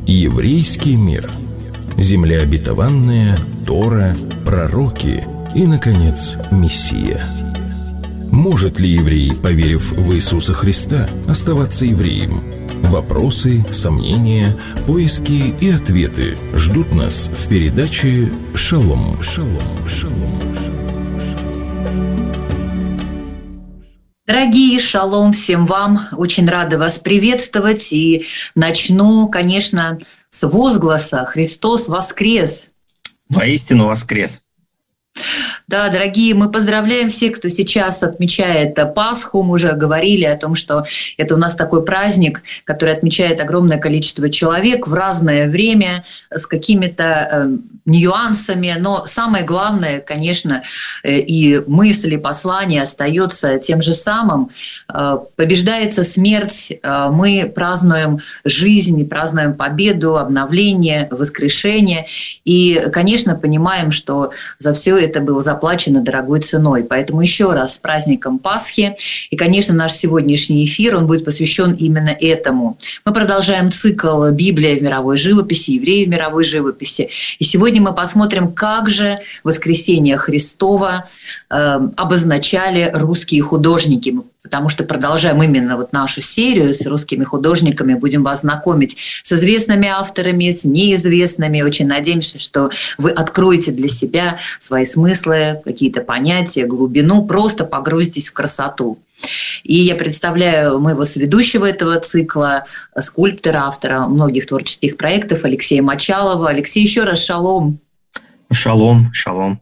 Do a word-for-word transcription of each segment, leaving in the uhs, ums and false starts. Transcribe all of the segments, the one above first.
Еврейский мир. Земля обетованная, Тора, пророки и, наконец, Мессия. Может ли еврей, поверив в Иисуса Христа, оставаться евреем? Вопросы, сомнения, поиски и ответы ждут нас в передаче «Шалом». Шалом. Шалом. Дорогие, шалом всем вам. Очень рада вас приветствовать. И начну, конечно, с возгласа «Христос воскрес!» Воистину воскрес! Да, дорогие, мы поздравляем всех, кто сейчас отмечает Пасху. Мы уже говорили о том, что это у нас такой праздник, который отмечает огромное количество человек в разное время с какими-то э, нюансами. Но самое главное, конечно, э, и мысль, и послание остается тем же самым. Э, побеждается смерть, э, мы празднуем жизнь, празднуем победу, обновление, воскрешение. И, конечно, понимаем, что за все это было заплачено дорогой ценой. Поэтому еще раз с праздником Пасхи. И, конечно, наш сегодняшний эфир, он будет посвящен именно этому. Мы продолжаем цикл «Библия в мировой живописи», «Евреи в мировой живописи». И сегодня мы посмотрим, как же воскресение Христова э, обозначали русские художники. Потому что продолжаем именно вот нашу серию с русскими художниками, будем вас знакомить с известными авторами, с неизвестными. Очень надеемся, что вы откроете для себя свои смыслы, какие-то понятия, глубину, просто погрузитесь в красоту. И я представляю моего соведущего этого цикла, скульптора, автора многих творческих проектов Алексея Мочалова. Алексей, еще раз шалом. Шалом, шалом.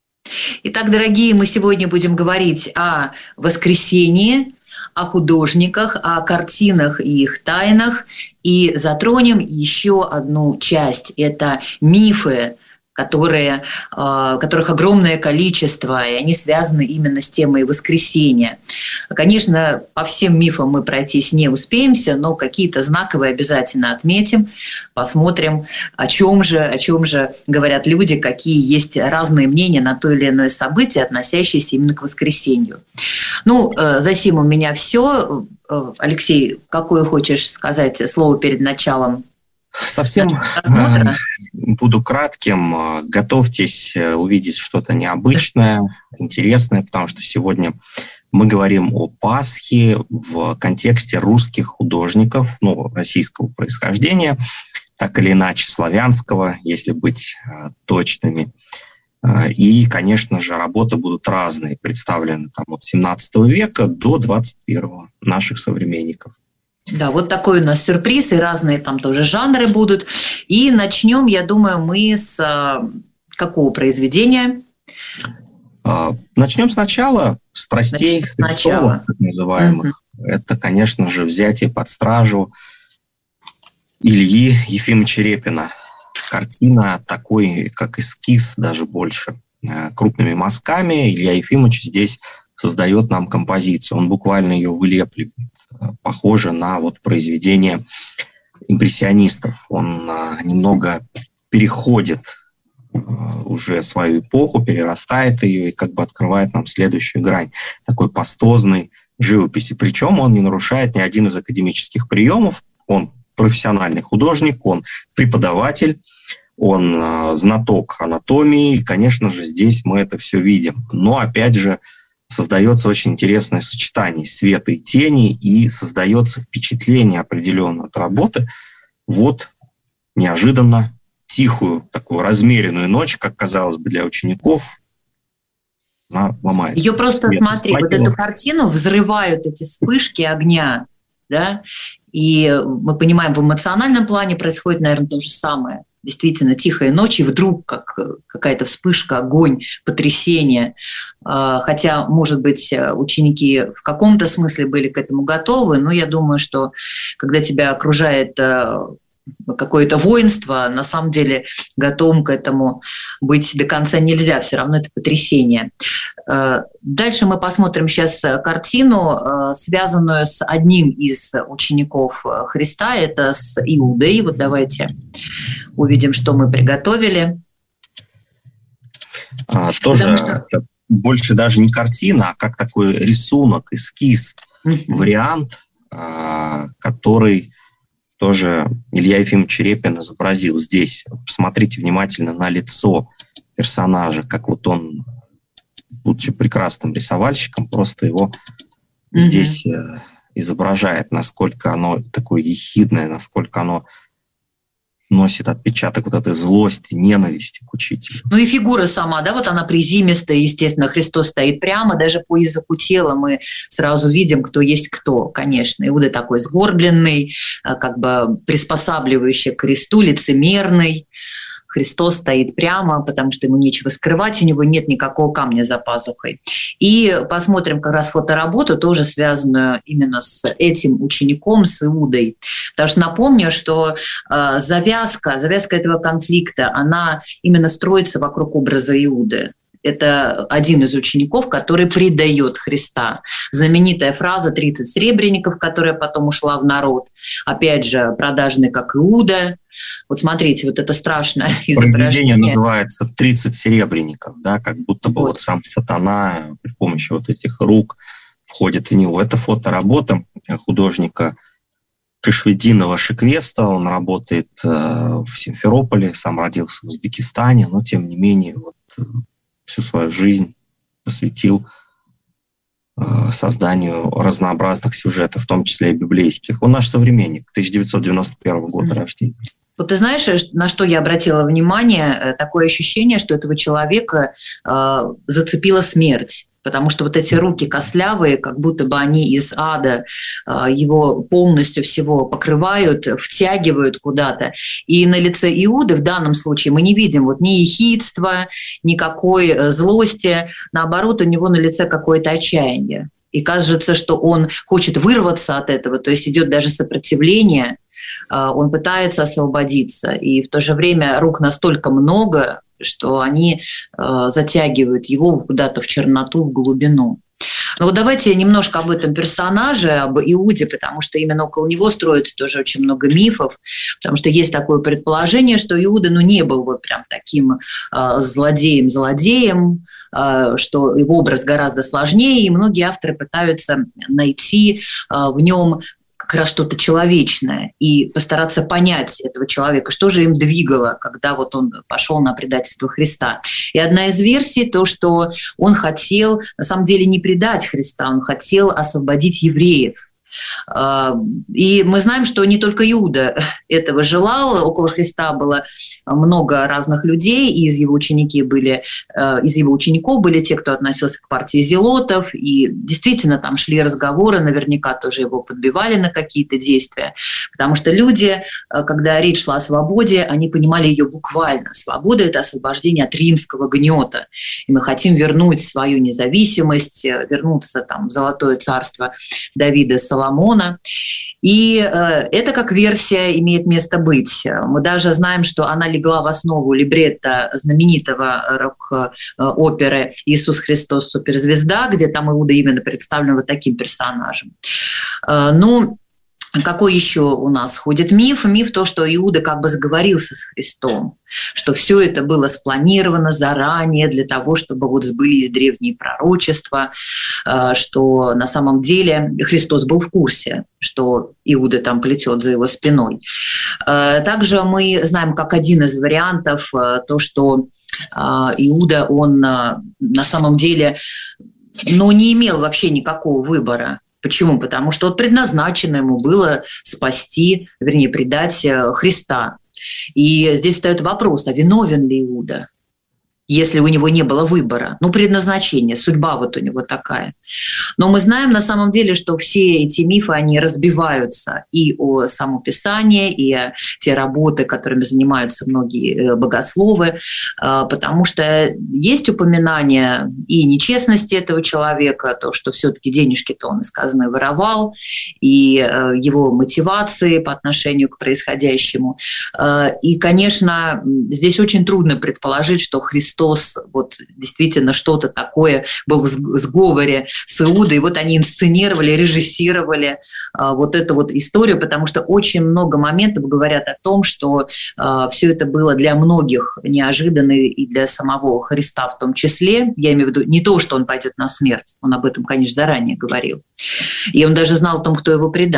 Итак, дорогие, мы сегодня будем говорить о воскресении, о художниках, о картинах и их тайнах, и затронем еще одну часть – это мифы, которые, которых огромное количество, и они связаны именно с темой воскресения. Конечно, по всем мифам мы пройтись не успеемся, но какие-то знаковые обязательно отметим, посмотрим, о чем же, о чем же говорят люди, какие есть разные мнения на то или иное событие, относящееся именно к воскресению. Ну, за сим у меня все. Алексей, какое хочешь сказать слово перед началом? Совсем буду кратким. Готовьтесь увидеть что-то необычное, интересное, потому что сегодня мы говорим о Пасхе в контексте русских художников, ну, российского происхождения, так или иначе славянского, если быть точными. И, конечно же, работы будут разные, представлены там, от семнадцатого века до двадцать первого наших современников. Да, вот такой у нас сюрприз, и разные там тоже жанры будут. И начнем, я думаю, мы с какого произведения? Начнем сначала, с страстей Христовых, так называемых. Угу. Это, конечно же, взятие под стражу Ильи Ефимовича Репина. Картина такой, как эскиз, даже больше. Крупными мазками Илья Ефимович здесь создает нам композицию. Он буквально ее вылепливает. Похоже на вот произведение импрессионистов. Он а, немного переходит а, уже свою эпоху, перерастает ее и как бы открывает нам следующую грань такой пастозной живописи. Причем он не нарушает ни один из академических приемов. Он профессиональный художник, он преподаватель, он а, знаток анатомии. И, конечно же, здесь мы это все видим. Но, опять же, создается очень интересное сочетание света и тени, и создается впечатление определенное от работы. Вот неожиданно тихую, такую размеренную ночь, как казалось бы для учеников, она ломается. Ее просто свет, смотри, вот эту картину взрывают эти вспышки огня, да, и мы понимаем, в эмоциональном плане происходит, наверное, то же самое. Действительно, тихая ночь, и вдруг как какая-то вспышка, огонь, потрясение. Хотя, может быть, ученики в каком-то смысле были к этому готовы, но я думаю, что когда тебя окружает какое-то воинство, на самом деле готовым к этому быть до конца нельзя, все равно это потрясение. Дальше мы посмотрим сейчас картину, связанную с одним из учеников Христа, это с Иудой. Вот давайте увидим, что мы приготовили. А, тоже что... больше даже не картина, а как такой рисунок, эскиз, mm-hmm. вариант, а, который тоже Илья Ефимович Репин изобразил здесь. Посмотрите внимательно на лицо персонажа, как вот он, будучи прекрасным рисовальщиком, просто его mm-hmm. здесь изображает, насколько оно такое ехидное, насколько оно носит отпечаток вот этой злости, ненависти к учителю. Ну и фигура сама, да, вот она приземистая, естественно, Христос стоит прямо, даже по языку тела мы сразу видим, кто есть кто, конечно. Иуда такой сгорбленный, как бы приспосабливающий к кресту, лицемерный. Христос стоит прямо, потому что ему нечего скрывать, у него нет никакого камня за пазухой. И посмотрим как раз фотоработу, тоже связанную именно с этим учеником, с Иудой. Потому что напомню, что э, завязка, завязка этого конфликта, она именно строится вокруг образа Иуды. Это один из учеников, который предает Христа. Знаменитая фраза «тридцать серебряников», которая потом ушла в народ. Опять же, продажный как Иуда. Вот смотрите, вот это страшное изображение. Произведение называется «тридцать серебряников», да, как будто бы вот. вот сам сатана при помощи вот этих рук входит в него. Это фоторабота художника Кышведдинова Шиквеста. Он работает э, в Симферополе, сам родился в Узбекистане, но тем не менее вот, э, всю свою жизнь посвятил э, созданию разнообразных сюжетов, в том числе и библейских. Он наш современник, тысяча девятьсот девяносто первого года mm-hmm. рождения. Вот ты знаешь, на что я обратила внимание? Такое ощущение, что этого человека э, зацепила смерть. Потому что вот эти руки костлявые, как будто бы они из ада, э, его полностью всего покрывают, втягивают куда-то. И на лице Иуды в данном случае мы не видим вот ни ехидства, никакой злости. Наоборот, у него на лице какое-то отчаяние. И кажется, что он хочет вырваться от этого, то есть идет даже сопротивление. Он пытается освободиться, и в то же время рук настолько много, что они затягивают его куда-то в черноту, в глубину. Но вот давайте немножко об этом персонаже, об Иуде, потому что именно около него строится тоже очень много мифов, потому что есть такое предположение, что Иуда ну, не был вот прям таким злодеем-злодеем, что его образ гораздо сложнее, и многие авторы пытаются найти в нем как раз что-то человечное и постараться понять этого человека, что же им двигало, когда вот он пошел на предательство Христа. И одна из версий то, что он хотел на самом деле не предать Христа, он хотел освободить евреев. И мы знаем, что не только Иуда этого желал. Около Христа было много разных людей, и из его, ученики были, из его учеников были те, кто относился к партии зелотов, и действительно там шли разговоры, наверняка тоже его подбивали на какие-то действия, потому что люди, когда речь шла о свободе, они понимали ее буквально. Свобода – это освобождение от римского гнета, и мы хотим вернуть свою независимость, вернуться там, в золотое царство Давида Соломона. И э, это как версия имеет место быть. Мы даже знаем, что она легла в основу либретто знаменитого рок-оперы «Иисус Христос. Суперзвезда», где там Иуда именно представлен вот таким персонажем. Э, ну, какой еще у нас ходит миф? Миф то, что Иуда как бы сговорился с Христом, что все это было спланировано заранее для того, чтобы вот сбылись древние пророчества, что на самом деле Христос был в курсе, что Иуда там плетет за его спиной. Также мы знаем как один из вариантов то, что Иуда, он на самом деле ну, не имел вообще никакого выбора. Почему? Потому что вот предназначено ему было спасти, вернее, предать Христа. И здесь встает вопрос, а виновен ли Иуда, если у него не было выбора? Ну, предназначение, судьба вот у него такая. Но мы знаем на самом деле, что все эти мифы, они разбиваются и о само Писание, и о те работы, которыми занимаются многие богословы, потому что есть упоминание и нечестности этого человека, то, что все-таки денежки-то он, сказано, воровал, и его мотивации по отношению к происходящему. И, конечно, здесь очень трудно предположить, что Христос Христос вот действительно что-то такое был в сговоре с Иудой, и вот они инсценировали, режиссировали а, вот эту вот историю, потому что очень много моментов говорят о том, что а, все это было для многих неожиданно и для самого Христа в том числе. Я имею в виду не то, что он пойдет на смерть, он об этом, конечно, заранее говорил. И он даже знал о том, кто его предаст.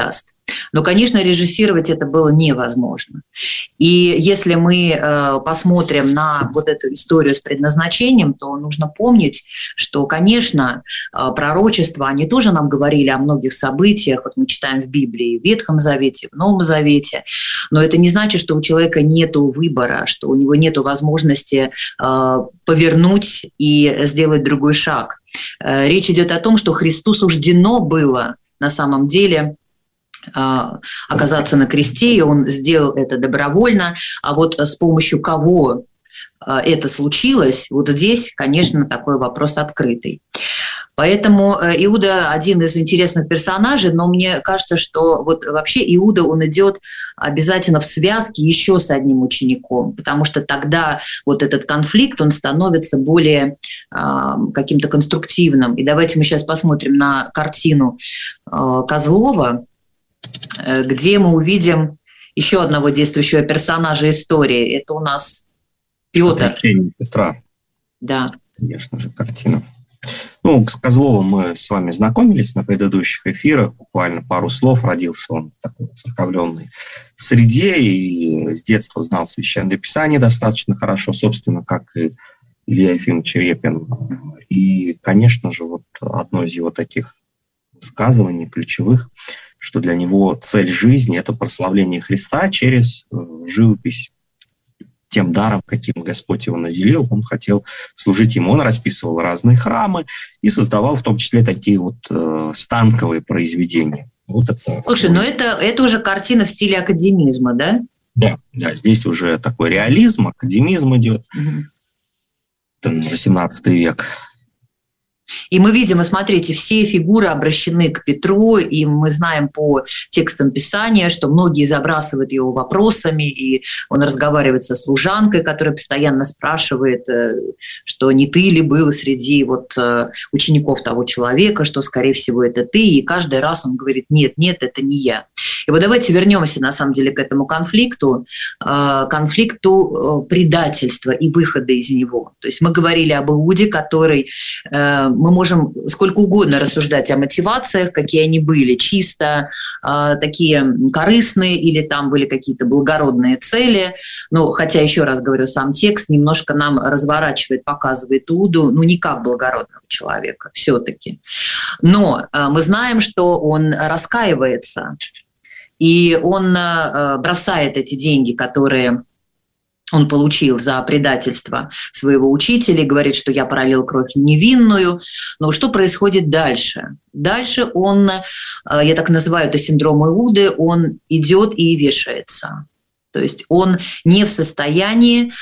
Но, конечно, режиссировать это было невозможно. И если мы э, посмотрим на вот эту историю с предназначением, то нужно помнить, что, конечно, э, пророчества, они тоже нам говорили о многих событиях. Вот мы читаем в Библии, в Ветхом Завете, в Новом Завете. Но это не значит, что у человека нет выбора, что у него нет возможности э, повернуть и сделать другой шаг. Э, речь идет о том, что Христу суждено было на самом деле оказаться на кресте, и он сделал это добровольно. А вот с помощью кого это случилось, вот здесь, конечно, такой вопрос открытый. Поэтому Иуда один из интересных персонажей, но мне кажется, что вот вообще Иуда, он идет обязательно в связке еще с одним учеником, потому что тогда вот этот конфликт, он становится более э, каким-то конструктивным. И давайте мы сейчас посмотрим на картину э, Козлова, где мы увидим еще одного действующего персонажа истории. Это у нас Петр. Воплощение Петра. Да. Конечно же, картина. Ну, с Козловым мы с вами знакомились на предыдущих эфирах. Буквально пару слов. Родился он в такой церковленной среде и с детства знал Священное Писание достаточно хорошо, собственно, как и Илья Ефимович Репин. И, конечно же, вот одно из его таких высказываний ключевых, что для него цель жизни – это прославление Христа через живопись. Тем даром, каким Господь его наделил, он хотел служить ему. Он расписывал разные храмы и создавал в том числе такие вот э, станковые произведения. Вот это, Слушай, но это, это уже картина в стиле академизма, да? Да, да, здесь уже такой реализм, академизм идет. Угу. Это восемнадцатый век. И мы видим, и смотрите, все фигуры обращены к Петру, и мы знаем по текстам Писания, что многие забрасывают его вопросами, и он разговаривает со служанкой, которая постоянно спрашивает, что не ты ли был среди вот учеников того человека, что, скорее всего, это ты, и каждый раз он говорит, нет, нет, это не я. И вот давайте вернемся, на самом деле, к этому конфликту, конфликту предательства и выхода из него. То есть мы говорили об Иуде, который... Мы можем сколько угодно рассуждать о мотивациях, какие они были, чисто э, такие корыстные или там были какие-то благородные цели. Ну, хотя, еще раз говорю, сам текст немножко нам разворачивает, показывает Иуду, ну, не как благородного человека все-таки. Но э, мы знаем, что он раскаивается, и он э, бросает эти деньги, которые... он получил за предательство своего учителя, говорит, что я пролил кровь невинную. Но что происходит дальше? Дальше он, я так называю это синдром Иуды, он идет и вешается. То есть он не в состоянии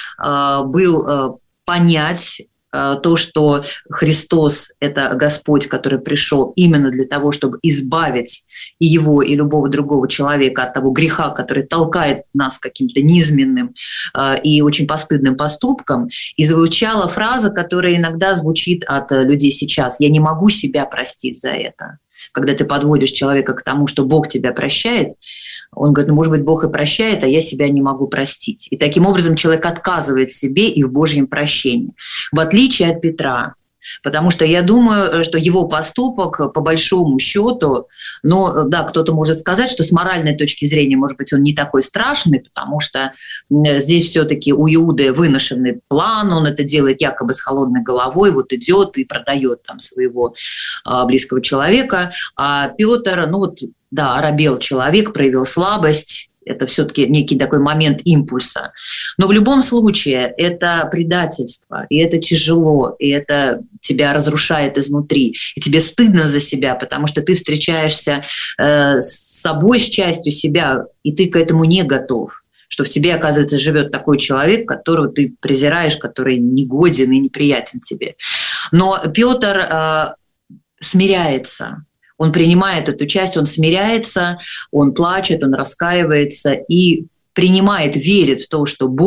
был понять то, что Христос – это Господь, который пришел именно для того, чтобы избавить и его, и любого другого человека от того греха, который толкает нас каким-то низменным и очень постыдным поступком. И звучала фраза, которая иногда звучит от людей сейчас: «Я не могу себя простить за это». Когда ты подводишь человека к тому, что Бог тебя прощает, он говорит, ну, может быть, Бог и прощает, а я себя не могу простить. И таким образом человек отказывает себе и в Божьем прощении. В отличие от Петра. Потому что я думаю, что его поступок, по большому счету, ну да, кто-то может сказать, что с моральной точки зрения, может быть, он не такой страшный, потому что здесь все-таки у Иуды выношенный план, он это делает якобы с холодной головой, вот идет и продает там своего а, близкого человека. А Петр, ну вот, да, оробел человек, проявил слабость. Это все-таки некий такой момент импульса. Но в любом случае это предательство, и это тяжело, и это тебя разрушает изнутри. И тебе стыдно за себя, потому что ты встречаешься э, с собой, с частью себя, и ты к этому не готов. Что в тебе, оказывается, живет такой человек, которого ты презираешь, который негоден и неприятен тебе. Но Петр э, смиряется. Он принимает эту часть, он смиряется, он плачет, он раскаивается и принимает, верит в то, что Бог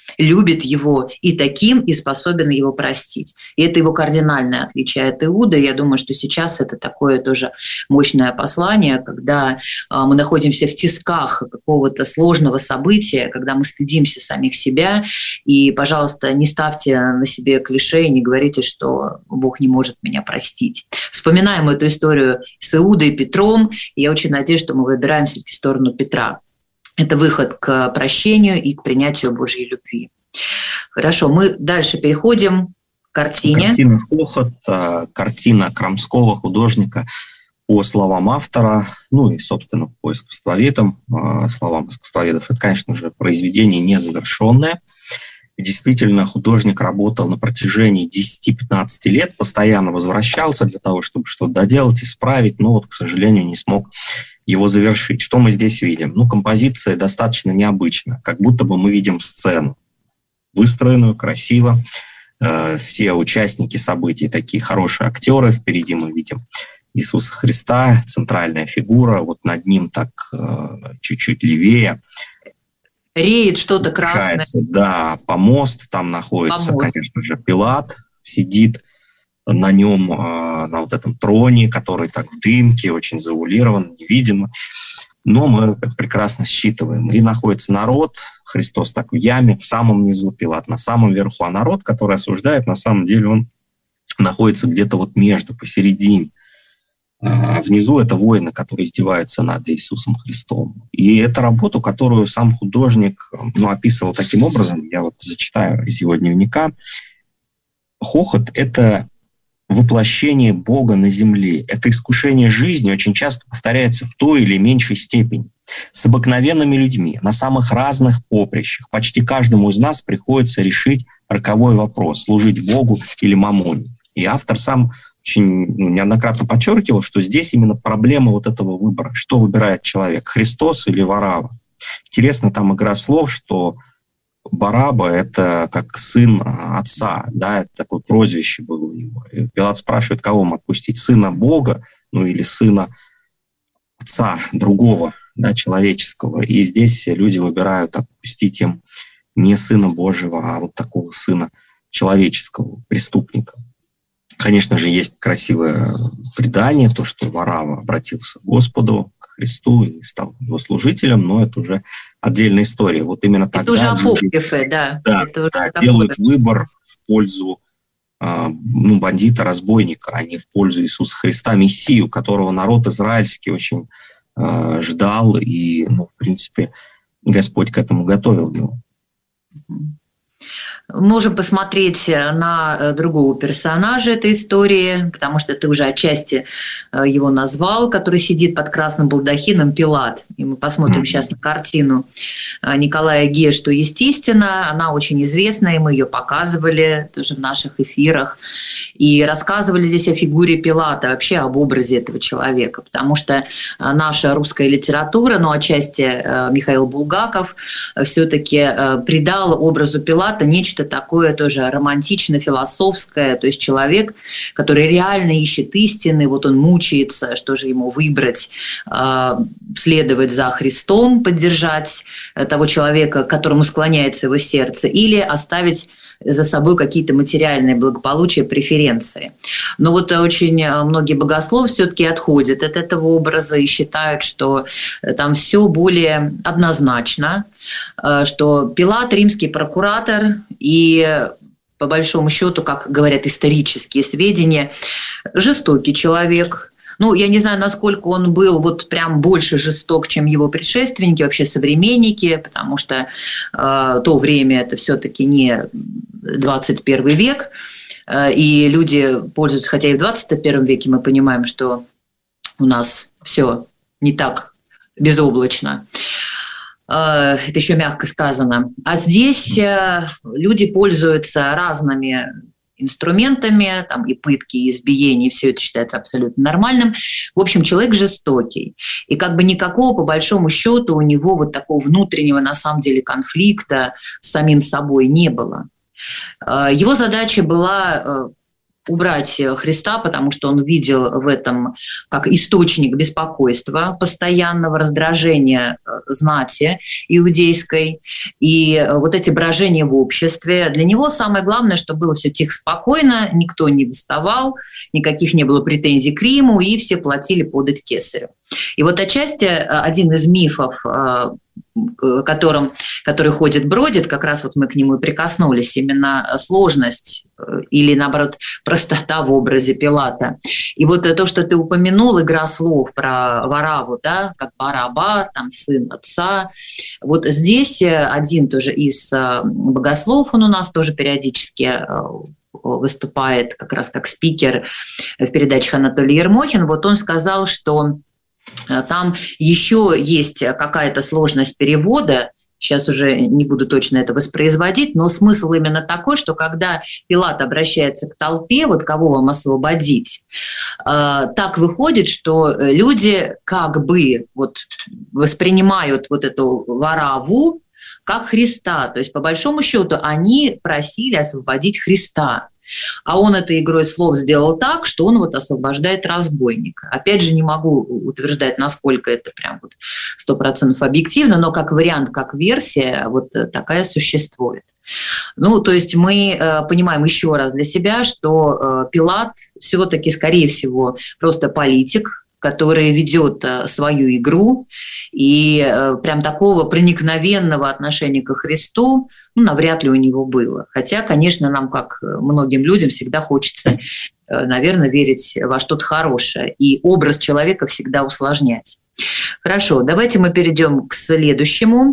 любит его и таким, и способен его простить. И это его кардинальное отличие от Иуды. Я думаю, что сейчас это такое тоже мощное послание, когда мы находимся в тисках какого-то сложного события, когда мы стыдимся самих себя. И, пожалуйста, не ставьте на себе клише и не говорите, что Бог не может меня простить. Вспоминаем эту историю с Иудой и Петром, и я очень надеюсь, что мы выбираем все-таки сторону Петра. Это выход к прощению и к принятию Божьей любви. Хорошо, мы дальше переходим к картине. Картина «Хохот», картина крамского художника, по словам автора, ну и, собственно, по искусствоведам, словам искусствоведов, это, конечно же, произведение незавершенное. Действительно, художник работал на протяжении десяти-пятнадцати лет, постоянно возвращался для того, чтобы что-то доделать, исправить, но вот, к сожалению, не смог его завершить. Что мы здесь видим? Ну, композиция достаточно необычна, как будто бы мы видим сцену, выстроенную красиво. Э, все участники событий такие хорошие актеры. Впереди мы видим Иисуса Христа, центральная фигура, вот над ним так э, чуть-чуть левее. Реет что-то красное. Да, помост, там находится, помост. Конечно же, Пилат, сидит на нем, на вот этом троне, который так в дымке, очень заулирован, невидимо. Но мы это прекрасно считываем. И находится народ, Христос так в яме, в самом низу, Пилат на самом верху. А народ, который осуждает, на самом деле он находится где-то вот между, посередине. А внизу это воины, которые издеваются над Иисусом Христом. И это работу, которую сам художник ну, описывал таким образом, я вот зачитаю из его дневника. Хохот — это воплощение Бога на земле. Это искушение жизни очень часто повторяется в той или меньшей степени. С обыкновенными людьми, на самых разных поприщах. Почти каждому из нас приходится решить роковой вопрос, служить Богу или мамоне. И автор сам очень ну, неоднократно подчеркивал, что здесь именно проблема вот этого выбора. Что выбирает человек, Христос или Варава? Интересно, там игра слов, что Бараба — это как сын отца, да, это такое прозвище было у него. И Пилат спрашивает, кого ему отпустить, сына Бога, ну или сына отца другого, да, человеческого. И здесь люди выбирают отпустить им не сына Божьего, а вот такого сына человеческого, преступника. Конечно же, есть красивое предание, то, что Варава обратился к Господу, к Христу и стал его служителем, но это уже отдельная история. Вот именно это тогда уже апокрифы, да. Да, это да, уже делают выбор в пользу э, ну, бандита, разбойника, а не в пользу Иисуса Христа, Мессию, которого народ израильский очень э, ждал, и, ну, в принципе, Господь к этому готовил его. Можем посмотреть на другого персонажа этой истории, потому что ты уже отчасти его назвал, который сидит под красным балдахином, Пилат. И мы посмотрим сейчас на картину Николая Ге «Что есть истина». Она очень известная, и мы ее показывали тоже в наших эфирах. И рассказывали здесь о фигуре Пилата, вообще об образе этого человека, потому что наша русская литература, ну, отчасти Михаил Булгаков, все-таки придал образу Пилата нечто такое тоже романтично-философское, то есть человек, который реально ищет истины, вот он мучается, что же ему выбрать, следовать за Христом, поддержать того человека, к которому склоняется его сердце, или оставить за собой какие-то материальные благополучия, преференции. Но вот очень многие богословы все-таки отходят от этого образа и считают, что там все более однозначно, что Пилат — римский прокуратор, и по большому счету, как говорят исторические сведения, жестокий человек. Ну, я не знаю, насколько он был вот прям больше жесток, чем его предшественники, вообще современники, потому что э, то время это все-таки не двадцать первый век, э, и люди пользуются, хотя и в двадцать первом веке мы понимаем, что у нас все не так безоблачно. Э, это еще мягко сказано. А здесь э, люди пользуются разными инструментами, там и пытки, и избиения, и все это считается абсолютно нормальным. В общем, человек жестокий. И как бы никакого, по большому счету, у него вот такого внутреннего, на самом деле, конфликта с самим собой не было. Его задача была убрать Христа, потому что он видел в этом как источник беспокойства, постоянного раздражения знати иудейской. И вот эти брожения в обществе. Для него самое главное, чтобы было все тихо, спокойно, никто не доставал, никаких не было претензий к Риму, и все платили подать кесарю. И вот отчасти один из мифов, которым, который ходит, бродит, как раз вот мы к нему и прикоснулись, именно сложность или, наоборот, простота в образе Пилата. И вот то, что ты упомянул, игра слов про Варавву, да, как Бараба, там, сын отца. Вот здесь один тоже из богословов, он у нас тоже периодически выступает как раз как спикер в передачах Анатолий Ермохин. Вот он сказал, что там еще есть какая-то сложность перевода, сейчас уже не буду точно это воспроизводить, но смысл именно такой, что когда Пилат обращается к толпе, вот кого вам освободить, так выходит, что люди как бы вот воспринимают вот эту Варавву как Христа, то есть по большому счету они просили освободить Христа. А он этой игрой слов сделал так, что он вот освобождает разбойника. Опять же, не могу утверждать, насколько это прям вот сто процентов объективно, но как вариант, как версия, вот такая существует. Ну, то есть мы э, понимаем еще раз для себя, что э, Пилат все-таки, скорее всего, просто политик, который ведет э, свою игру, и э, прям такого проникновенного отношения ко Христу, ну, навряд ли у него было. Хотя, конечно, нам, как многим людям, всегда хочется, э, наверное, верить во что-то хорошее, и образ человека всегда усложнять. Хорошо, давайте мы перейдем к следующему.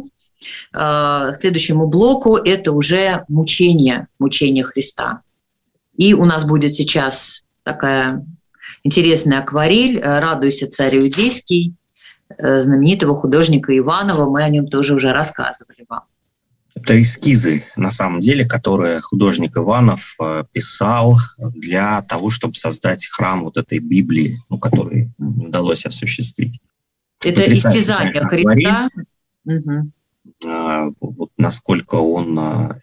К следующему блоку. Это уже мучение, мучение Христа. И у нас будет сейчас такая интересная акварель «Радуйся, царь иудейский» знаменитого художника Иванова. Мы о нем тоже уже рассказывали вам. Это эскизы, на самом деле, которые художник Иванов писал для того, чтобы создать храм вот этой Библии, ну, который не удалось осуществить. Это истязание Христа. Угу. Вот насколько он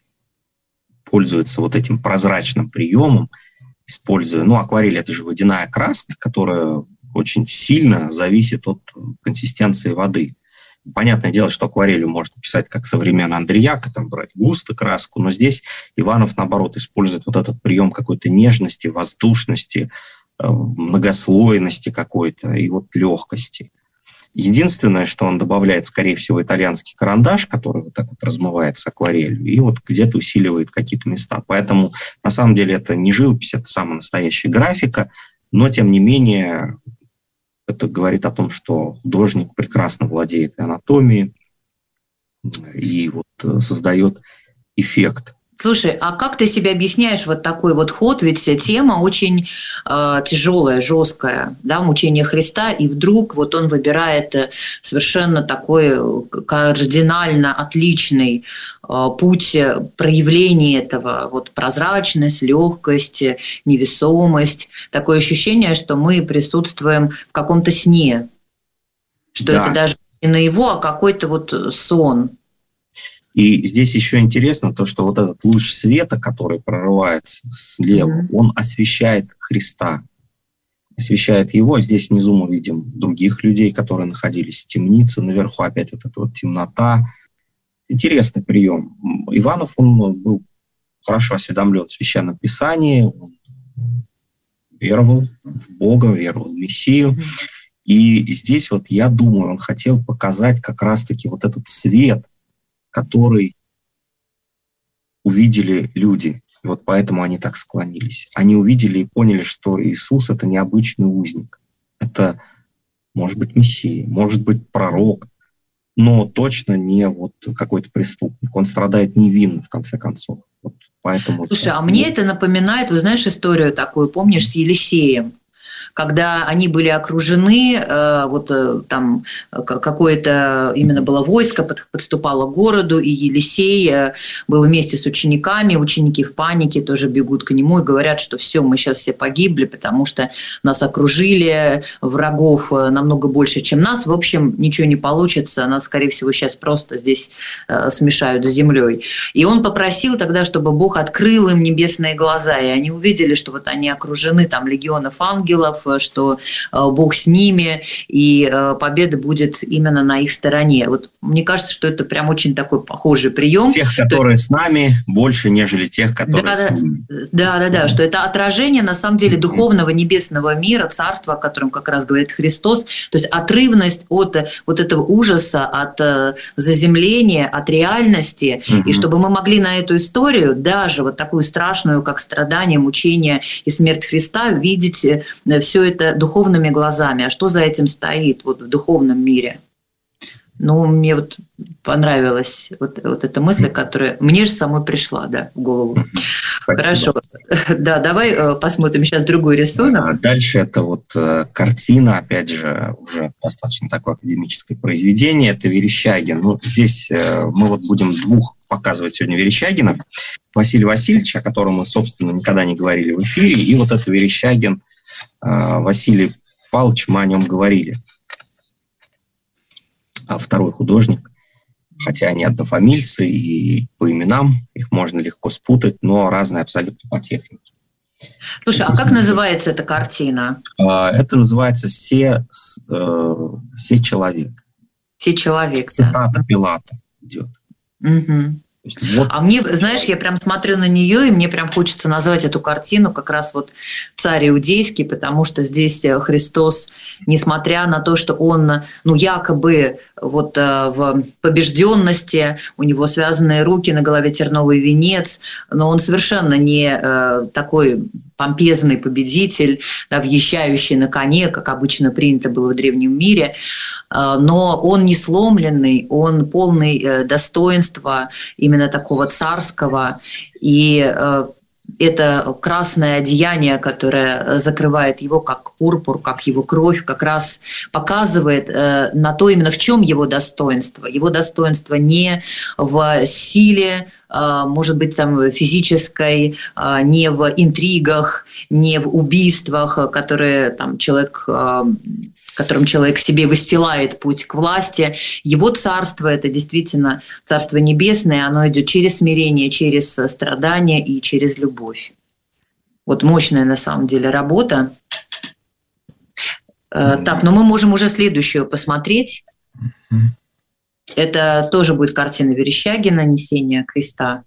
пользуется вот этим прозрачным приемом, используя, ну, акварель — это же водяная краска, которая очень сильно зависит от консистенции воды. Понятное дело, что акварелью можно писать как современный Андреяк, там брать густо краску, но здесь Иванов, наоборот, использует вот этот прием какой-то нежности, воздушности, многослойности какой-то и вот легкости. Единственное, что он добавляет, скорее всего, итальянский карандаш, который вот так вот размывается акварелью, и вот где-то усиливает какие-то места. Поэтому, на самом деле, это не живопись, это самая настоящая графика, но, тем не менее, это говорит о том, что художник прекрасно владеет анатомией и вот создает эффект. Слушай, а как ты себе объясняешь вот такой вот ход? Ведь тема очень э, тяжелая, жесткая, да, мучение Христа, и вдруг вот он выбирает совершенно такой кардинально отличный э, путь проявления этого, вот прозрачность, легкость, невесомость. Такое ощущение, что мы присутствуем в каком-то сне, что да. Это даже не наяву, а какой-то вот сон. И здесь еще интересно то, что вот этот луч света, который прорывается слева, mm-hmm. он освещает Христа, освещает его. Здесь внизу мы видим других людей, которые находились в темнице, наверху опять вот эта вот темнота. Интересный прием. Иванов, он был хорошо осведомлен в Священном Писании, он веровал в Бога, веровал в Мессию. Mm-hmm. И здесь вот, я думаю, он хотел показать как раз-таки вот этот свет, который увидели люди. И вот поэтому они так склонились. Они увидели и поняли, что Иисус — это необычный узник. Это, может быть, Мессия, может быть, пророк, но точно не вот какой-то преступник. Он страдает невинно, в конце концов. Вот поэтому. Слушай, а мне это напоминает, вы знаешь, историю такую, помнишь, с Елисеем, когда они были окружены, вот там какое-то именно было войско, подступало к городу, и Елисей был вместе с учениками, ученики в панике тоже бегут к нему и говорят, что все, мы сейчас все погибли, потому что нас окружили, врагов намного больше, чем нас, в общем, ничего не получится, нас, скорее всего, сейчас просто здесь смешают с землей. И он попросил тогда, чтобы Бог открыл им небесные глаза, и они увидели, что вот они окружены там легионов ангелов, что Бог с ними, и победа будет именно на их стороне. Вот мне кажется, что это прям очень такой похожий прием. Тех, которые есть... с нами, больше, нежели тех, которые да, с ними. Да, да, да, что это отражение, на самом деле, духовного небесного мира, царства, о котором как раз говорит Христос. То есть отрывность от вот этого ужаса, от заземления, от реальности, mm-hmm. и чтобы мы могли на эту историю, даже вот такую страшную, как страдание, мучение и смерть Христа, видеть все это духовными глазами. А что за этим стоит вот в духовном мире? Ну, мне вот понравилась вот, вот эта мысль, которая мне же самой пришла, да, в голову. Спасибо. Хорошо. Да, давай посмотрим сейчас другой рисунок. Дальше это вот картина, опять же, уже достаточно такое академическое произведение. Это Верещагин. Ну, здесь мы вот будем двух показывать сегодня Верещагина. Василий Васильевич, о котором мы, собственно, никогда не говорили в эфире, и вот это Верещагин Василий Павлович, мы о нем говорили. А второй художник, хотя они однофамильцы, и по именам их можно легко спутать, но разные абсолютно по технике. Слушай, это, а как называется эта картина? Это называется «Се, се человек». «Се человек», цитата да. Пилата идет. Угу. Есть, вот. А мне, знаешь, я прям смотрю на нее, и мне прям хочется назвать эту картину как раз вот «Царь иудейский», потому что здесь Христос, несмотря на то, что он, ну, якобы вот в побежденности, у него связанные руки, на голове терновый венец, но он совершенно не такой помпезный победитель, да, въезжающий на коне, как обычно принято было в древнем мире, но он не сломленный, он полный достоинства именно такого царского, и это красное одеяние, которое закрывает его как пурпур, как его кровь, как раз показывает на то, именно в чем его достоинство. Его достоинство не в силе, может быть, там, физической, не в интригах, не в убийствах, которые там, человек... которым человек себе выстилает путь к власти. Его царство – это действительно царство небесное, оно идет через смирение, через страдания и через любовь. Вот мощная на самом деле работа. Mm-hmm. Так, но мы можем уже следующую посмотреть. Mm-hmm. Это тоже будет картина Верещагина «Несение креста».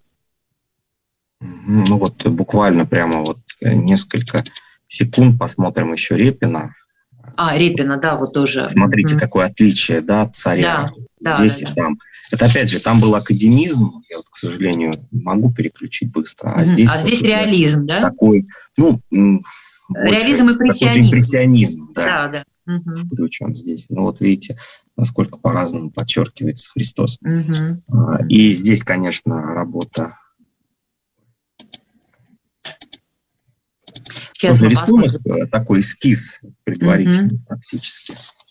Ну вот буквально прямо вот несколько секунд посмотрим еще Репина. А, Репина, да, вот тоже. Смотрите, mm-hmm. какое отличие, да, царя да, здесь да, и да. там. Это, опять же, там был академизм, я, вот, к сожалению, могу переключить быстро. А mm-hmm. здесь, а вот здесь реализм, да? Такой, ну, реализм и импрессионизм. Импрессионизм, да, да, да. Mm-hmm. включен здесь. Ну вот видите, насколько по-разному подчеркивается Христос. Mm-hmm. И здесь, конечно, работа. Сейчас вот рисунок, такой эскиз предварительный mm-hmm. практически.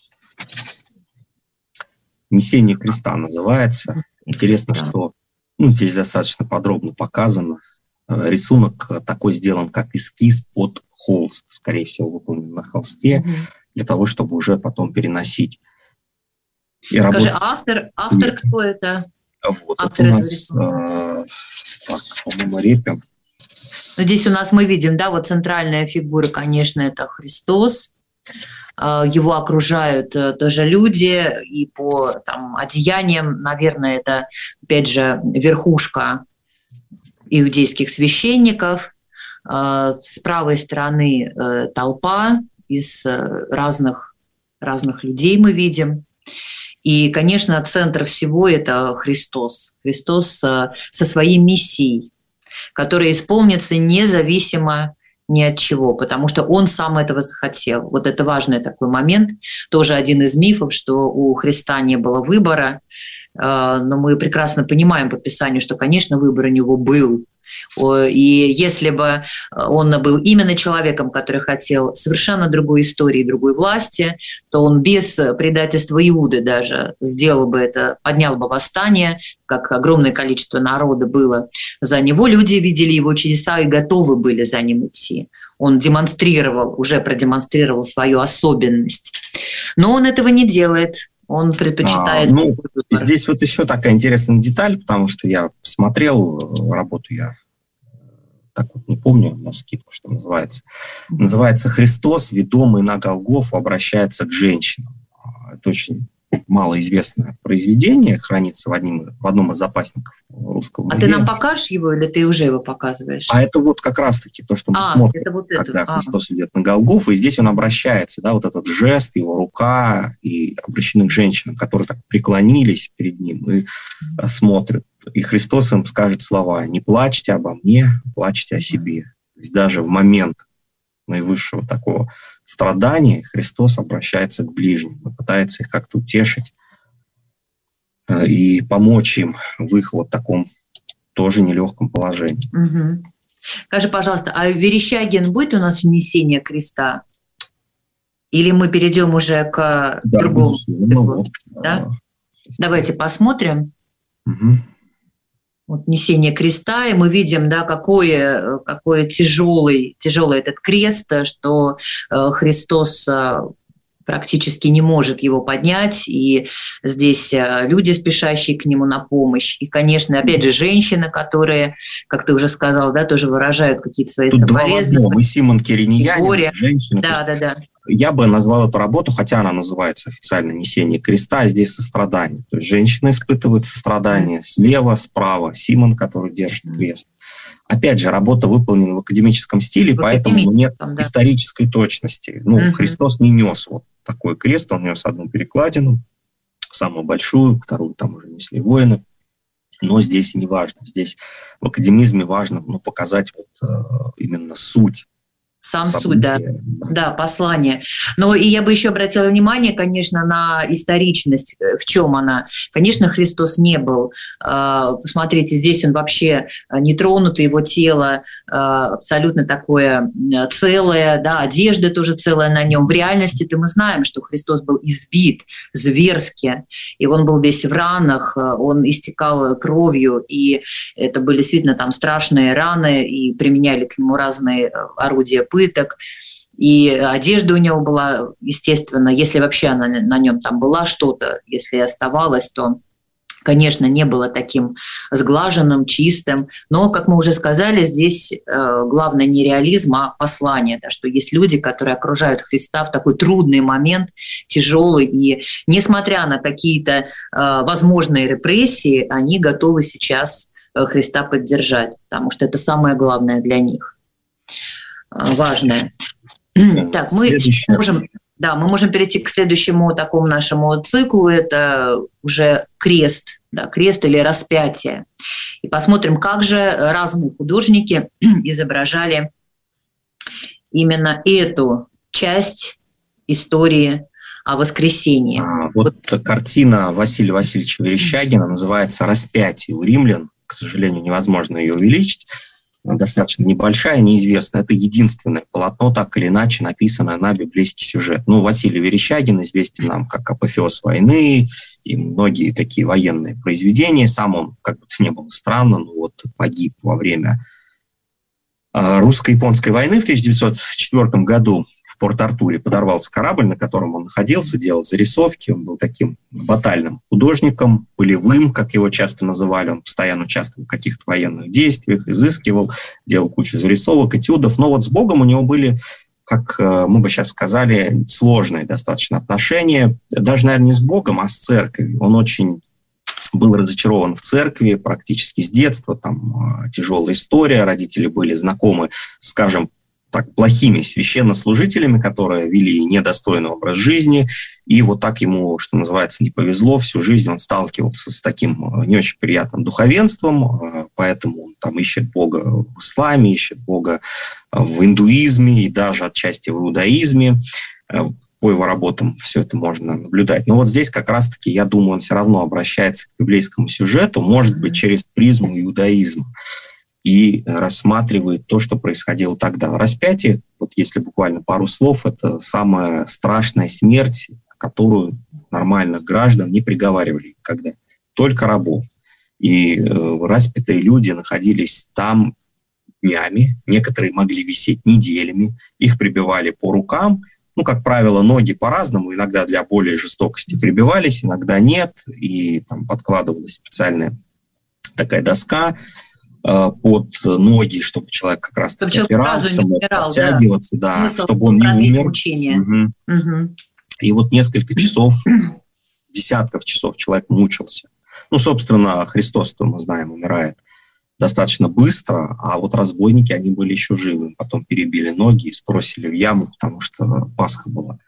«Несение креста» называется. Интересно, да. что ну, здесь достаточно подробно показано. Рисунок такой сделан, как эскиз под холст. Скорее всего, выполнен на холсте, mm-hmm. для того, чтобы уже потом переносить. И Скажи, автор, автор кто это? Вот, автор это у нас, э, так, по-моему, Репин. Но здесь у нас мы видим, да, вот центральная фигура, конечно, это Христос. Его окружают тоже люди, и по там, одеяниям, наверное, это, опять же, верхушка иудейских священников. С правой стороны толпа из разных, разных людей мы видим. И, конечно, центр всего – это Христос. Христос со своей миссией, которая исполнится независимо ни от чего, потому что он сам этого захотел. Вот это важный такой момент. Тоже один из мифов, что у Христа не было выбора. но мы прекрасно понимаем по Писанию, что, конечно, выбор у него был. И если бы он был именно человеком, который хотел совершенно другой истории, другой власти, то он без предательства Иуды даже сделал бы это, поднял бы восстание, как огромное количество народа было за него. Люди видели его чудеса и готовы были за ним идти. Он демонстрировал, уже продемонстрировал свою особенность. Но он этого не делает. Он предпочитает... А, ну, здесь вот еще такая интересная деталь, потому что я смотрел работу, я так вот не помню на скидку, что называется. Называется «Христос, ведомый на Голгофу, обращается к женщинам». Это очень малоизвестное произведение, хранится в, одним, в одном из запасников русского музея. А ты нам покажешь его или ты уже его показываешь? А это вот как раз-таки то, что мы а, смотрим, вот когда это. Христос а. идет на Голгофу, и здесь он обращается, да, вот этот жест, его рука, и обращены к женщинам, которые так преклонились перед ним и mm-hmm. смотрят. И Христос им скажет слова: «Не плачьте обо мне, плачьте о себе». То есть даже в момент наивысшего такого страдания Христос обращается к ближним и пытается их как-то утешить и помочь им в их вот таком тоже нелегком положении. Угу. Скажи, пожалуйста, а Верещагин будет у нас внесение креста? Или мы перейдем уже к да, другому? Ну, вот, да? Давайте посмотрим. Угу. Вот несение креста, и мы видим, да, какой, какой тяжелый, тяжелый этот крест, что Христос практически не может его поднять, и здесь люди, спешащие к нему на помощь, и, конечно, опять же, женщины, которые, как ты уже сказал, да, тоже выражают какие-то свои Тут соболезнования. Мы Симон Кириньянин, женщины. Да, да, да. Я бы назвал эту работу, хотя она называется официально «Несение креста», а здесь сострадание. То есть женщина испытывает сострадание слева, справа, Симон, который держит крест. Опять же, работа выполнена в академическом стиле, в поэтому нет да. исторической точности. Ну, угу. Христос не нес вот такой крест, он нес одну перекладину, самую большую, вторую там уже несли воины. Но здесь не важно. Здесь в академизме важно ну, показать вот, э, именно суть. Сам суть, да. да, послание. Но и я бы еще обратила внимание, конечно, на историчность, в чем она. Конечно, Христос не был. Посмотрите, здесь он вообще не тронут, его тело абсолютно такое целое, да, одежда тоже целая на нем. В реальности-то мы знаем, что Христос был избит зверски, и он был весь в ранах, он истекал кровью, и это были действительно там страшные раны, и применяли к нему разные орудия пыток, и одежда у него была, естественно, если вообще она на нем там была что-то, если оставалось, то, конечно, не было таким сглаженным, чистым. Но, как мы уже сказали, здесь э, главное не реализм, а послание, да, что есть люди, которые окружают Христа в такой трудный момент, тяжелый, и несмотря на какие-то э, возможные репрессии, они готовы сейчас Христа поддержать, потому что это самое главное для них. Важное. Так, мы можем, да, мы можем перейти к следующему такому нашему циклу. Это уже крест, да, крест или распятие. И посмотрим, как же разные художники изображали именно эту часть истории о воскресении. А, вот, вот картина Василия Васильевича Верещагина называется «Распятие у римлян». К сожалению, невозможно ее увеличить. Достаточно небольшая, неизвестная. Это единственное полотно, так или иначе, написанное на библейский сюжет. Ну, Василий Верещагин известен нам как апофеоз войны и многие такие военные произведения. Сам он, как бы то ни было странно, ну вот погиб во время русско-японской войны в тысяча девятьсот четвёртом году. В Порт-Артуре подорвался корабль, на котором он находился, делал зарисовки. Он был таким батальным художником, полевым, как его часто называли. Он постоянно участвовал в каких-то военных действиях, изыскивал, делал кучу зарисовок, этюдов. Но вот с Богом у него были, как мы бы сейчас сказали, сложные достаточно отношения. Даже, наверное, не с Богом, а с церковью. Он очень был разочарован в церкви практически с детства. Там тяжелая история. Родители были знакомы, скажем, так, плохими священнослужителями, которые вели недостойный образ жизни, и вот так ему, что называется, не повезло, всю жизнь он сталкивался с таким не очень приятным духовенством, поэтому он там ищет Бога в исламе, ищет Бога в индуизме и даже отчасти в иудаизме. по его работам все это можно наблюдать. Но вот здесь как раз-таки, я думаю, он все равно обращается к библейскому сюжету, может быть, через призму иудаизма, и рассматривает то, что происходило тогда. Распятие, вот если буквально пару слов, это самая страшная смерть, которую нормальных граждан не приговаривали никогда, только рабов. И э, распятые люди находились там днями, некоторые могли висеть неделями, их прибивали по рукам, ну, как правило, ноги по-разному, иногда для более жестокости прибивались, иногда нет, и там подкладывалась специальная такая доска э, под ноги, чтобы человек как раз таки опирался, мог подтягиваться, да, да, чтобы он не умер. Угу. Угу. И вот несколько часов, десятков часов человек мучился. Ну, собственно, Христос-то, мы знаем, умирает достаточно быстро, а вот разбойники, они были еще живы. Потом перебили ноги и сбросили в яму, потому что Пасха была.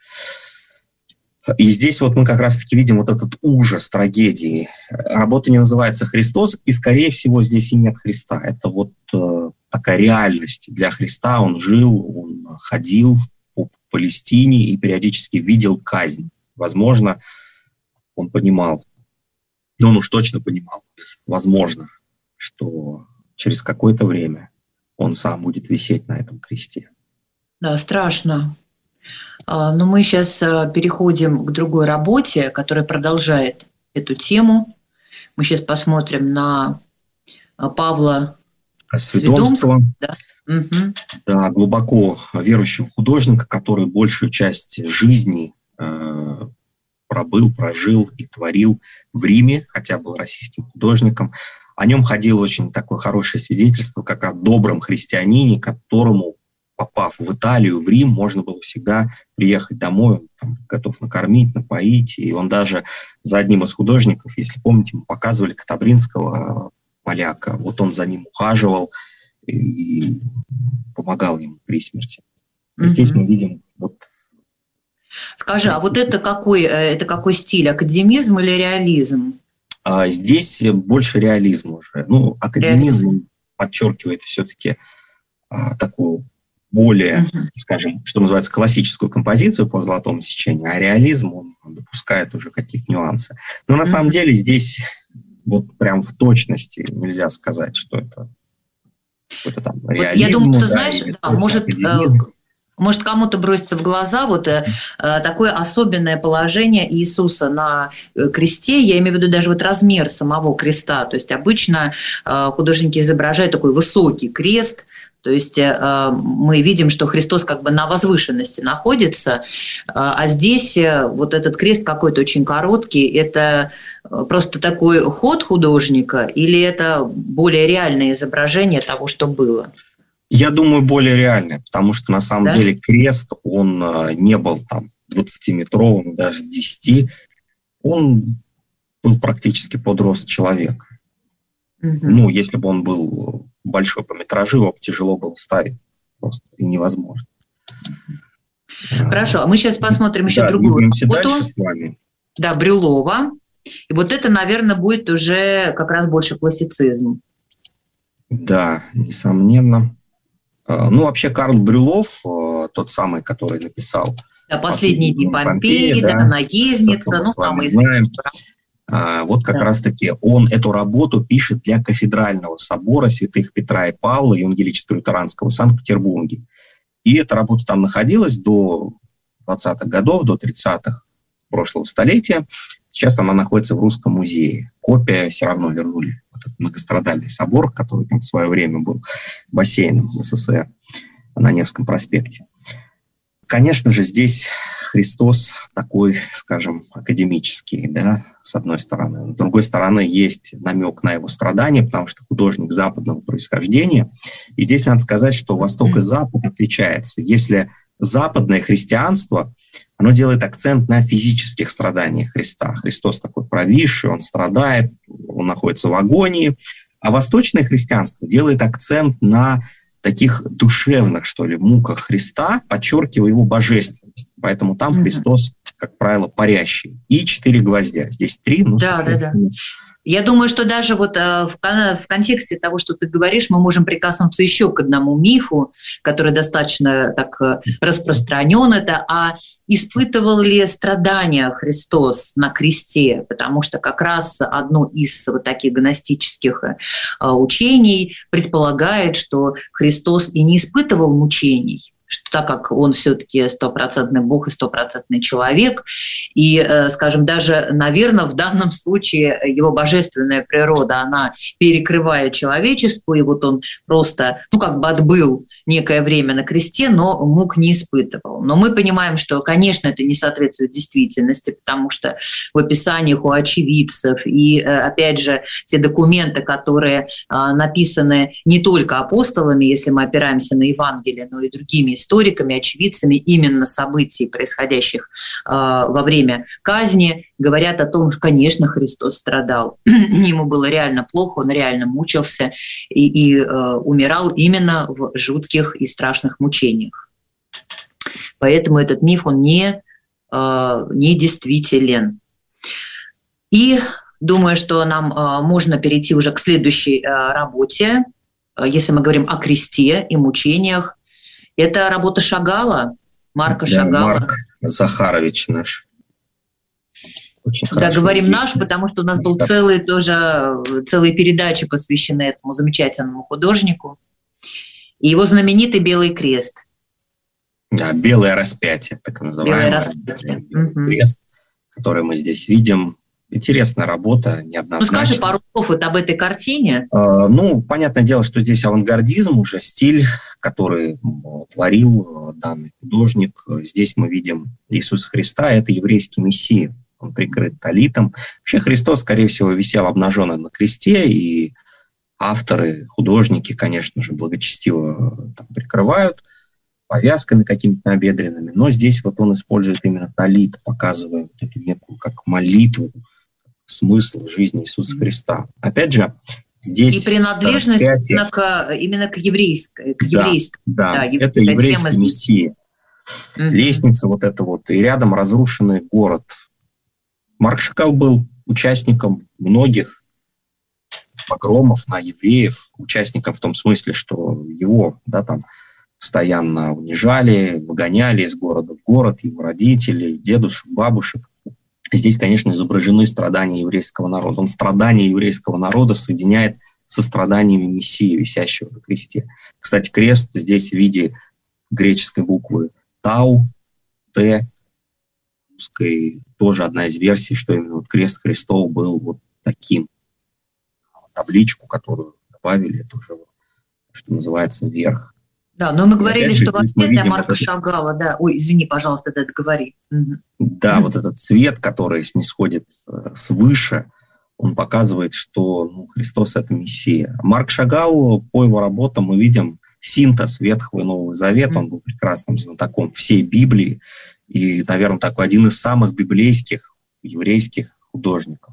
И здесь вот мы как раз-таки видим вот этот ужас трагедии. Работа не называется «Христос», и, скорее всего, здесь и нет Христа. Это вот э, такая реальность для Христа. Он жил, он ходил по Палестине и периодически видел казнь. Возможно, он понимал, но он уж точно понимал, возможно, что через какое-то время он сам будет висеть на этом кресте. Да, страшно. Но мы сейчас переходим к другой работе, которая продолжает эту тему. Мы сейчас посмотрим на Павла Свидомского. Да. Угу. Да, глубоко верующего художника, который большую часть жизни э, пробыл, прожил и творил в Риме, хотя был российским художником. О нем ходило очень такое хорошее свидетельство, как о добром христианине, которому, попав в Италию, в Рим, можно было всегда приехать домой, он там готов накормить, напоить. И он даже за одним из художников, если помните, мы показывали Катабринского поляка, вот он за ним ухаживал и помогал ему при смерти. И mm-hmm. здесь мы видим... Вот, Скажи, а вот это какой, это какой стиль? Академизм или реализм? А здесь больше реализм уже. Ну, академизм реализм. подчеркивает все-таки а, такую более, uh-huh. скажем, что называется, классическую композицию по золотому сечению, а реализм, он, он допускает уже какие-то нюансы. Но на uh-huh. самом деле здесь вот прям в точности нельзя сказать, что это какой-то там реализм. Вот я думаю, что, да, знаешь, да, может... Может, кому-то бросится в глаза вот э, такое особенное положение Иисуса на кресте, я имею в виду даже вот размер самого креста. То есть обычно э, художники изображают такой высокий крест, то есть э, мы видим, что Христос как бы на возвышенности находится, э, а здесь вот этот крест какой-то очень короткий. Это просто такой ход художника или это более реальное изображение того, что было? Я думаю, более реальное, потому что на самом да? деле крест, он не был там двадцатиметровым, даже десяти, он был практически под рост человека. Угу. Ну, если бы он был большой по метражу, его бы тяжело было ставить просто и невозможно. Хорошо, а мы сейчас посмотрим еще да, другую работу. Дальше с вами. Да, Брюлова. И вот это, наверное, будет уже как раз больше классицизм. Да, несомненно. Ну, вообще, Карл Брюлов, тот самый, который написал да, «Последние дни Помпеи», да, «Наездница», ну, там и знаем. Вот как да. раз-таки он эту работу пишет для кафедрального собора святых Петра и Павла Евангелического лютеранского в Санкт-Петербурге. И эта работа там находилась до двадцатых годов, до тридцатых прошлого столетия. Сейчас она находится в Русском музее. Копия все равно вернули. Вот этот многострадальный собор, который там в свое время был бассейном в СССР на Невском проспекте. Конечно же, здесь Христос такой, скажем, академический, да, с одной стороны. С другой стороны, есть намек на его страдания, потому что художник западного происхождения. И здесь надо сказать, что Восток и Запад отличаются. Если западное христианство, оно делает акцент на физических страданиях Христа. Христос такой провисший, он страдает, он находится в агонии. А восточное христианство делает акцент на таких душевных, что ли, муках Христа, подчеркивая его божественность. Поэтому там mm-hmm. Христос, как правило, парящий. И четыре гвоздя. Здесь три, ну, да, да, да. Я думаю, что даже вот в контексте того, что ты говоришь, мы можем прикоснуться еще к одному мифу, который достаточно так распространен. Это а испытывал ли страдания Христос на кресте? Потому что как раз одно из вот таких гностических учений предполагает, что Христос и не испытывал мучений, что так как он все-таки стопроцентный Бог и стопроцентный человек, и, скажем, даже, наверное, в данном случае его божественная природа, она перекрывает человеческую, и вот он просто, ну, как бы отбыл некое время на кресте, но мук не испытывал. Но мы понимаем, что, конечно, это не соответствует действительности, потому что в описаниях у очевидцев и, опять же, те документы, которые написаны не только апостолами, если мы опираемся на Евангелие, но и другими историками, очевидцами именно событий, происходящих во время казни, говорят о том, что, конечно, Христос страдал. Ему было реально плохо, он реально мучился и, и э, умирал именно в жутких и страшных мучениях. Поэтому этот миф, он не, э, не действителен. И думаю, что нам э, можно перейти уже к следующей э, работе, э, если мы говорим о кресте и мучениях. Это работа Шагала, Марка да, Шагала. Марк Захарович наш. Очень да, говорим известный. Наш, потому что у нас был целый тоже, целые передачи посвящены этому замечательному художнику. И его знаменитый «Белый крест». Да, «Белое распятие», так называемое. «Белое распятие». Белый угу. крест, который мы здесь видим. Интересная работа, неоднозначная. Ну, скажи пару слов вот об этой картине. Uh, ну, понятное дело, что здесь авангардизм, уже стиль, который творил данный художник. Здесь мы видим Иисуса Христа, это еврейский мессия. Он прикрыт талитом. Вообще Христос, скорее всего, висел обнаженный на кресте, и авторы, художники, конечно же, благочестиво там прикрывают повязками какими-то набедренными, но здесь вот он использует именно талит, показывая вот эту некую как молитву, смысл жизни Иисуса Христа. Опять же, здесь... И принадлежность распятие... именно, к, именно к еврейской. К да, еврейской да, да, это еврейский мессия. Угу. Лестница вот эта вот, и рядом разрушенный город. Марк Шагал был участником многих погромов на евреев, участником в том смысле, что его, да, там постоянно унижали, выгоняли из города в город, его родителей, дедушек, бабушек. Здесь, конечно, изображены страдания еврейского народа. Он страдания еврейского народа соединяет со страданиями Мессии, висящего на кресте. Кстати, крест здесь в виде греческой буквы Тау, Т, русской, тоже одна из версий, что именно вот крест Христов был вот таким. Табличку, которую добавили, это уже, что называется, вверх. Да, но мы говорили, что вообще для Марка вот Шагала, да, ой, извини, пожалуйста, это договори. Угу. Да, угу. Вот этот свет, который снисходит свыше, он показывает, что ну, Христос – это Мессия. Марк Шагал, по его работам мы видим синтез Ветхого и Нового Завета, угу. Он был прекрасным знатоком всей Библии и, наверное, такой один из самых библейских еврейских художников.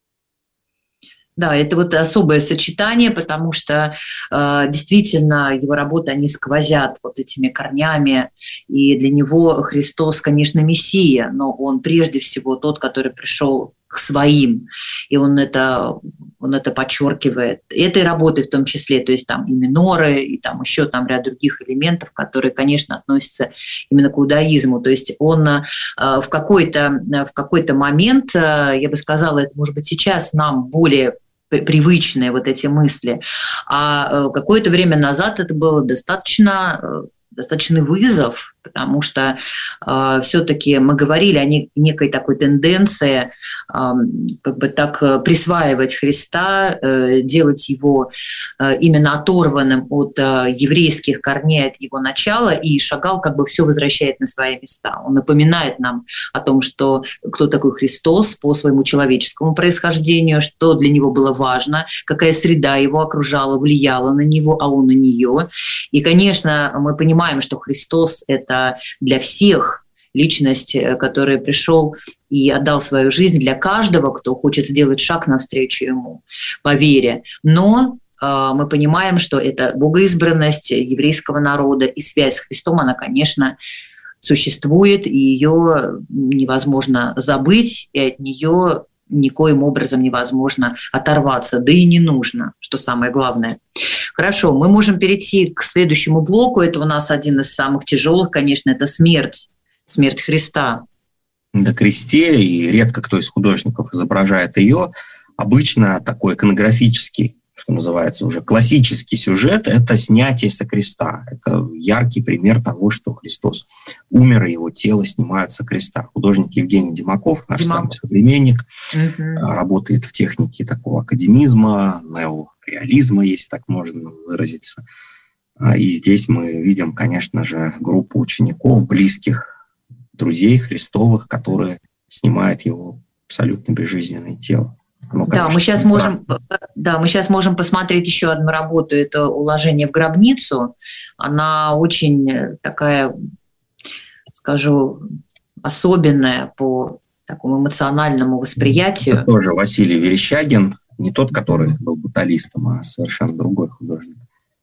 Да, это вот особое сочетание, потому что э, действительно его работы, они сквозят вот этими корнями, и для него Христос, конечно, Мессия, но он прежде всего тот, который пришел к своим, и он это, он это подчеркивает. Этой работой в том числе, то есть там и миноры, и там еще там ряд других элементов, которые, конечно, относятся именно к иудаизму. То есть он э, в какой-то, в какой-то момент, э, я бы сказала, это может быть сейчас нам более привычные вот эти мысли, а какое-то время назад это было достаточно, достаточный вызов, потому что э, все-таки мы говорили о не, некой такой тенденции э, как бы так присваивать Христа, э, делать его э, именно оторванным от э, еврейских корней, от его начала, и Шагал как бы все возвращает на свои места. Он напоминает нам о том, что кто такой Христос по своему человеческому происхождению, что для него было важно, какая среда его окружала, влияла на него, а он на нее. И, конечно, мы понимаем, что Христос — это для всех личность, который пришел и отдал свою жизнь для каждого, кто хочет сделать шаг навстречу ему по вере. Но э, мы понимаем, что это богоизбранность еврейского народа и связь с Христом, она, конечно, существует, и ее невозможно забыть, и от нее никоим образом невозможно оторваться, да и не нужно, что самое главное. Хорошо, мы можем перейти к следующему блоку. Это у нас один из самых тяжелых, конечно, это смерть, смерть Христа. На кресте, и редко кто из художников изображает ее. Обычно такой иконографический, что называется, уже классический сюжет – это снятие со креста. Это яркий пример того, что Христос умер, и его тело снимают со креста. Художник Евгений Димаков, наш Димаков. современник, угу. работает в технике такого академизма, неореализма, если так можно выразиться. И здесь мы видим, конечно же, группу учеников, близких друзей Христовых, которые снимают его абсолютно безжизненное тело. Ну, да, мы сейчас можем, да, мы сейчас можем посмотреть еще одну работу. Это «Уложение в гробницу». Она очень такая, скажу, особенная по такому эмоциональному восприятию. Это тоже Василий Верещагин, не тот, который был баталистом, а совершенно другой художник.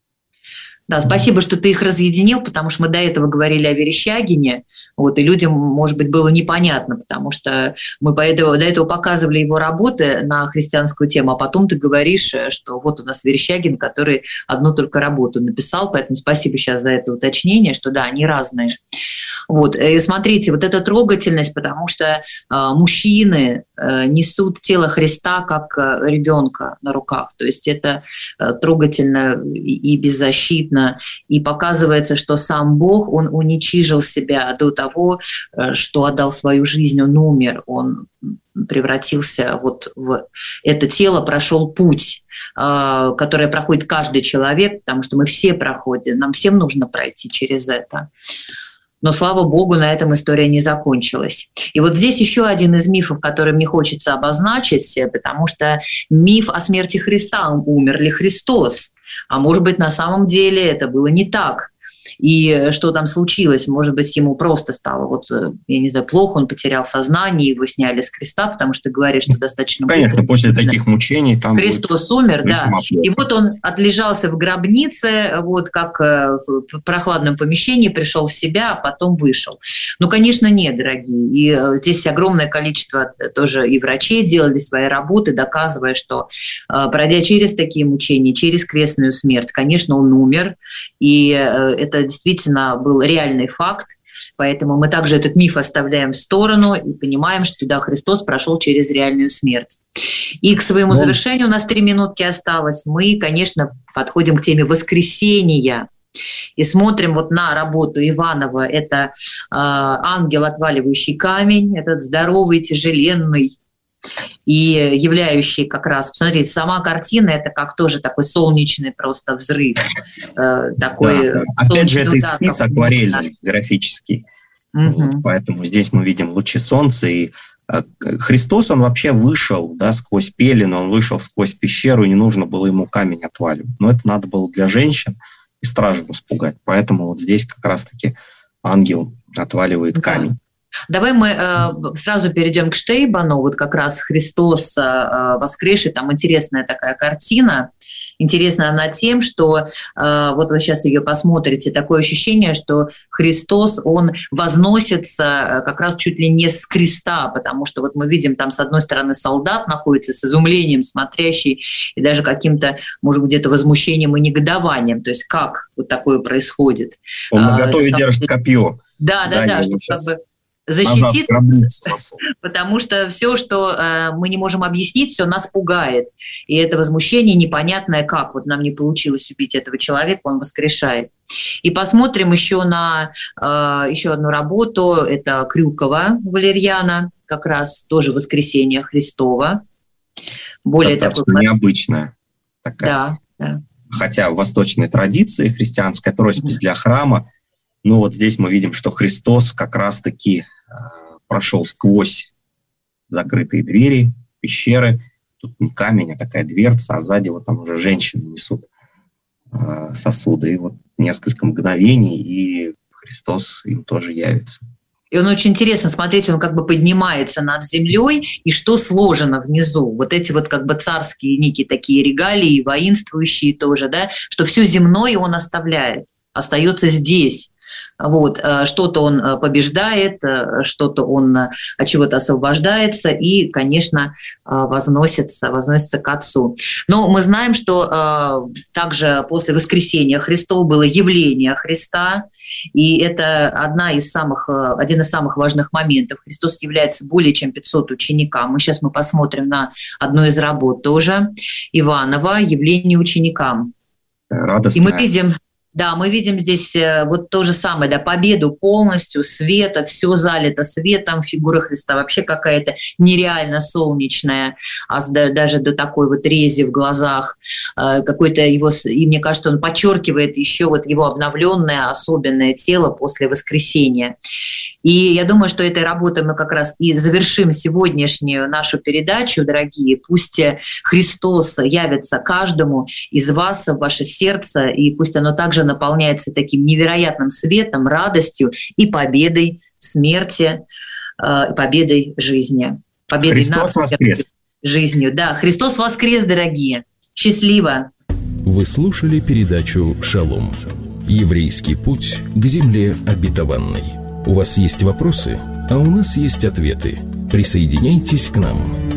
Да, спасибо, что ты их разъединил, потому что мы до этого говорили о Верещагине, вот, и людям, может быть, было непонятно, потому что мы до этого, до этого показывали его работы на христианскую тему, а потом ты говоришь, что вот у нас Верещагин, который одну только работу написал, поэтому спасибо сейчас за это уточнение, что да, они разные. Вот, и смотрите, вот эта трогательность, потому что э, мужчины э, несут тело Христа как э, ребенка на руках, то есть это э, трогательно и, и беззащитно, и показывается, что сам Бог, Он уничижил себя до того, э, что отдал свою жизнь, Он умер, Он превратился вот в это тело, прошел путь, э, который проходит каждый человек, потому что мы все проходим, нам всем нужно пройти через это. Но, слава богу, на этом история не закончилась. И вот здесь еще один из мифов, который мне хочется обозначить, потому что миф о смерти Христа, умер ли Христос, а может быть, на самом деле это было не так. И что там случилось? Может быть, ему просто стало, вот, я не знаю, плохо, он потерял сознание, его сняли с креста, потому что ты говоришь, что достаточно... Конечно, после таких мучений там... Христос умер, да. И вот он отлежался в гробнице, вот как в прохладном помещении, пришел в себя, а потом вышел. Ну, конечно, нет, дорогие. И здесь огромное количество тоже и врачей делали свои работы, доказывая, что, пройдя через такие мучения, через крестную смерть, конечно, он умер, и это действительно был реальный факт, поэтому мы также этот миф оставляем в сторону и понимаем, что да, Христос прошел через реальную смерть. И к своему да. завершению, у нас три минутки осталось, мы, конечно, подходим к теме воскресения и смотрим вот на работу Иванова. Это э, ангел, отваливающий камень, этот здоровый, тяжеленный, и являющий как раз, посмотрите, сама картина, это как тоже такой солнечный просто взрыв. Э, такой да, да. Опять же, это эскиз акварельный, графический. Угу. Вот, поэтому здесь мы видим лучи солнца. И э, Христос, он вообще вышел да, сквозь пелену, он вышел сквозь пещеру, и не нужно было ему камень отваливать. Но это надо было для женщин и стражу испугать. Поэтому вот здесь как раз-таки ангел отваливает да. камень. Давай мы э, сразу перейдем к Штейбану, вот как раз Христос э, воскресший, там интересная такая картина. Интересна она тем, что э, вот вы сейчас ее посмотрите, такое ощущение, что Христос, он возносится как раз чуть ли не с креста, потому что вот мы видим там с одной стороны солдат находится с изумлением смотрящий и даже каким-то, может быть, где-то возмущением и негодованием, то есть как вот такое происходит. Он наготове держит копье. Да, да, да, да, чтобы как бы защитит, потому что все, что э, мы не можем объяснить, все нас пугает. И это возмущение непонятное, как вот нам не получилось убить этого человека, он воскрешает. И посмотрим еще на э, еще одну работу, это Крюкова Валерьяна, как раз тоже «Воскресение Христова». Более достаточно такой... необычная такая. Да, да. Хотя в восточной традиции христианской это роспись для храма. Ну вот здесь мы видим, что Христос как раз-таки э, прошел сквозь закрытые двери, пещеры. Тут не камень, а такая дверца, а сзади вот там уже женщины несут э, сосуды. И вот несколько мгновений, и Христос им тоже явится. И он очень интересно, смотрите, он как бы поднимается над землей, и что сложено внизу. Вот эти вот как бы царские некие такие регалии, воинствующие тоже, да, что все земное он оставляет, остается здесь. Вот, что-то он побеждает, что-то он от чего-то освобождается и, конечно, возносится, возносится к Отцу. Но мы знаем, что также после воскресения Христова было явление Христа, и это одна из самых, один из самых важных моментов. Христос является более чем пятьсот ученикам. Мы сейчас мы посмотрим на одну из работ тоже Иванова «Явление ученикам». Радостная. И мы видим... Да, мы видим здесь вот то же самое, да, победу полностью, света, все залито светом, фигура Христа вообще какая-то нереально солнечная, а даже до такой вот рези в глазах, какой-то его, и мне кажется, он подчеркивает еще вот его обновленное особенное тело после воскресения. И я думаю, что этой работой мы как раз и завершим сегодняшнюю нашу передачу, дорогие. Пусть Христос явится каждому из вас в ваше сердце, и пусть оно также наполняется таким невероятным светом, радостью и победой смерти, э, победой жизни. Победой Христос над воскрес! Жизнью. Да, Христос воскрес, дорогие! Счастливо! Вы слушали передачу «Шалом». Еврейский путь к земле обетованной. У вас есть вопросы, а у нас есть ответы. Присоединяйтесь к нам.